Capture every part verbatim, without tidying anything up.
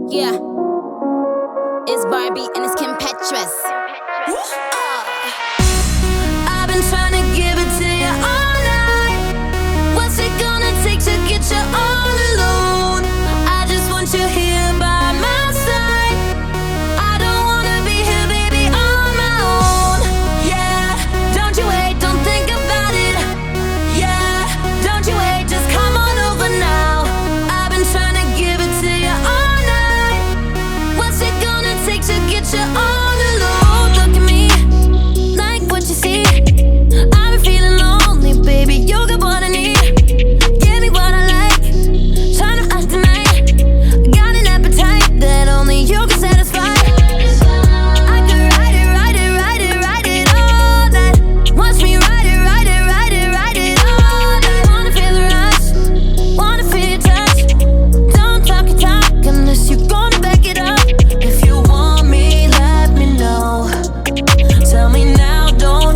Yeah, it's Barbie and it's Kim Petras. I've been trying to give it to you all night. What's it gonna take to get you all alone? I just want you here by my side. I don't wanna be here, baby, on my own. Yeah, don't you wait, don't think about it. Yeah, don't you wait, just come on over now. I've been trying to give it to you all night. What's it gonna take to get you all alone? Look at me, like what you see. I've been feeling lonely, baby, you got what I need. Give me what I like, trying to act tonight. Got an appetite that only you can satisfy. I could ride it, ride it, ride it, ride it all night. Watch me ride it, ride it, ride it, ride it all night. Wanna feel the rush, wanna feel your touch. Don't talk your talk unless you're gonna back it up. If you want me, let me know. Tell me now, don't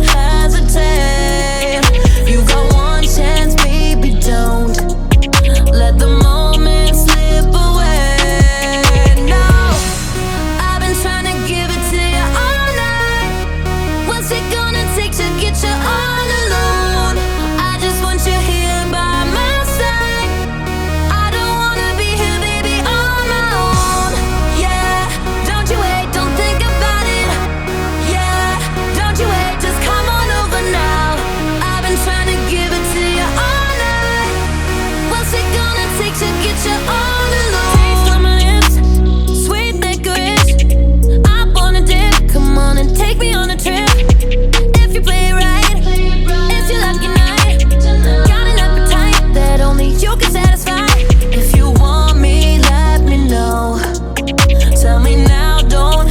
hesitate. You got one chance, baby, don't let the moment slip away. No, I've been trying to give it to you all night. What's it gonna take to get you all alone? I just want you here by my side. I don't wanna be here, baby, on my own. Yeah, don't you wait, don't think about it. Yeah, don't you wait, just come on over now. I've been trying to give it to you all night. What's it gonna take to get you all alone? Taste on my lips, sweet licorice. I wanna dip, come on and take me on a trip. If you play it right, it's your lucky night. Got an appetite that only you can satisfy. If you want me, let me know. Tell me now, don't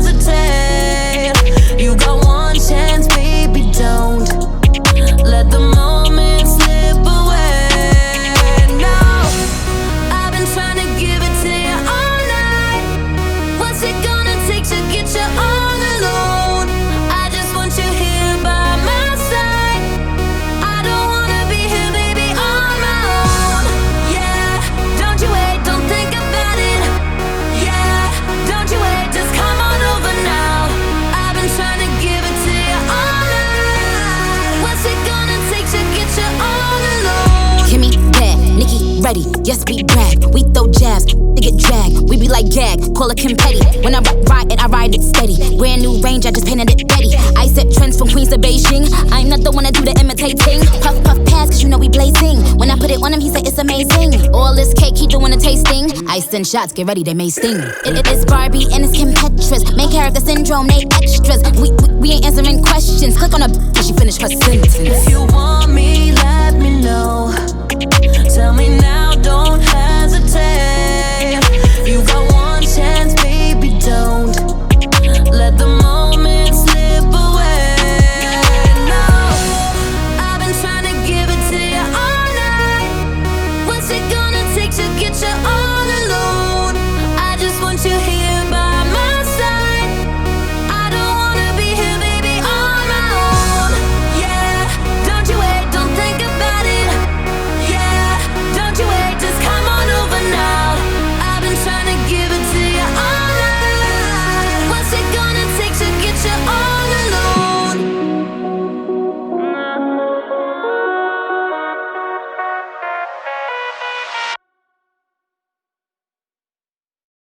hesitate. You got one chance, baby, don't let the moment slip away. No, I've been trying to give it to you all night. What's it gonna take to get you all alone? I just want you here by my side. I don't wanna be here, baby, on my own. Yeah, don't you wait, don't think about it. Yeah, don't you wait, just come on over now. I've been trying to give it to you all night. What's it gonna take to get you all alone? Kimmy, bad, Nikki, ready, yes, we brag. We throw jabs, they get dragged. We be like gag, call it Kim Petty. When I ride it, I ride it steady. Brand new range, I just painted it ready. I set trends from Queens to Beijing. I'm not the one to do the imitating. Puff, puff, pass, cause you know we blazing. When I put it on him, he said it's amazing. All this cake, he doing a tasting. Ice and shots, get ready, they may sting. It, it is Barbie and it's Kim Petras. Main character syndrome, they extras. We, we, we ain't answering questions. Click on her, cause she finished her sentence. If you want me, let